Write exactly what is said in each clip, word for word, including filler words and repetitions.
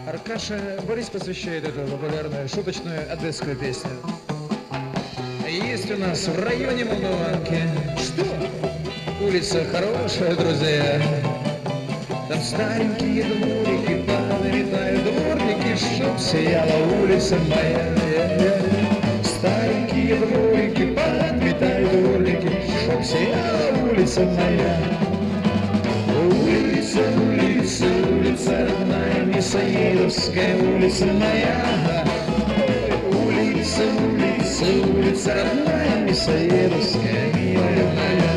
Аркаша Борис посвящает эту популярную шуточную одесскую песню. Есть у нас в районе Молдаванки. Что? Улица хорошая, друзья. Там старенькие дворики, поналетают дворники, чтоб сияла улица моя. Старенькие дворики, подметают дворники, чтоб сияла улица моя. Улица, улица, улица родная, Мясоедовская улица моя. Улица, улица, улица родная, Мясоедовская, милая моя.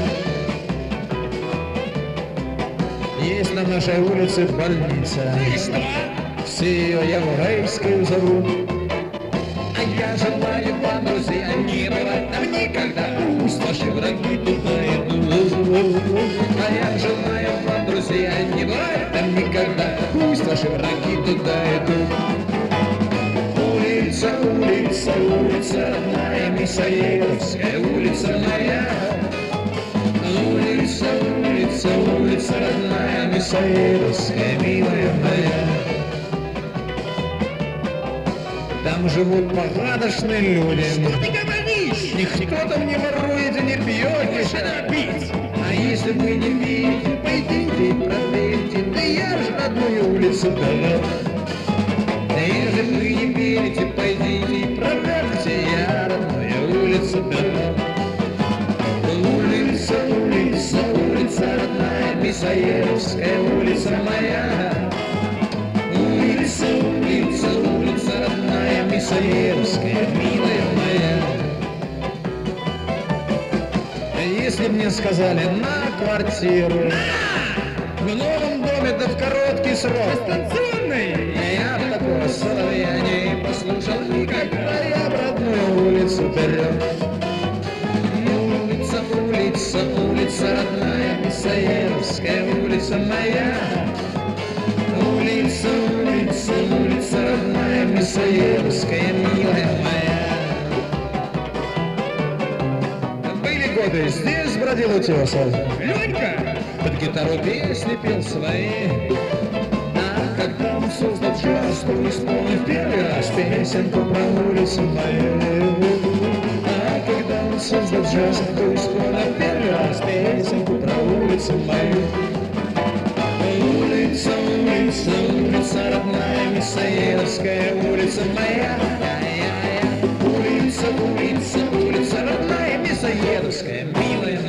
Есть на нашей улице больница, все ее Яворейскую зовут. А я желаю вам, друзья, не бывать там никогда, пусть ваши враги туда идут. А я желаю вам, друзья, не бывать там никогда, пусть ваши враги туда идут. Улица, улица, улица родная, Мясоедовская улица моя. Улица, улица, улица родная, Мясоедовская, милая моя. Там живут порядочные люди. Что ты говоришь? Никто там не ворует и не пьет, не шарапит. А если вы не видите, пойдите и проверьте, да я ж родную улицу дала. Да если вы не верите, пойдите и проверьте, я родную улицу дала. Улица, улица, улица родная, Мясоедовская улица моя. Улица, улица, улица родная, Мясоедовская, милая моя. Если мне сказали на квартиру, в новом доме, да в короткий срок, Станционный! я б такого соловья не послушал никогда, я б родную улицу берем. Улица, улица, улица родная, Мясоедовская улица моя. Улица, улица, улица родная, Мясоедовская, милая моя. Были годы, здесь бродил утесов, Ленька! под гитару песни пел свои. А когда он создал джаз, то исполнил первый раз песенку про улицу мою. А когда он создал джаз, то исполнил первый раз песенку про улицу мою. Улица, улица, улица родная, Мясоедовская улица моя. Улица, улица, улица родная, Мясоедовская, милая моя.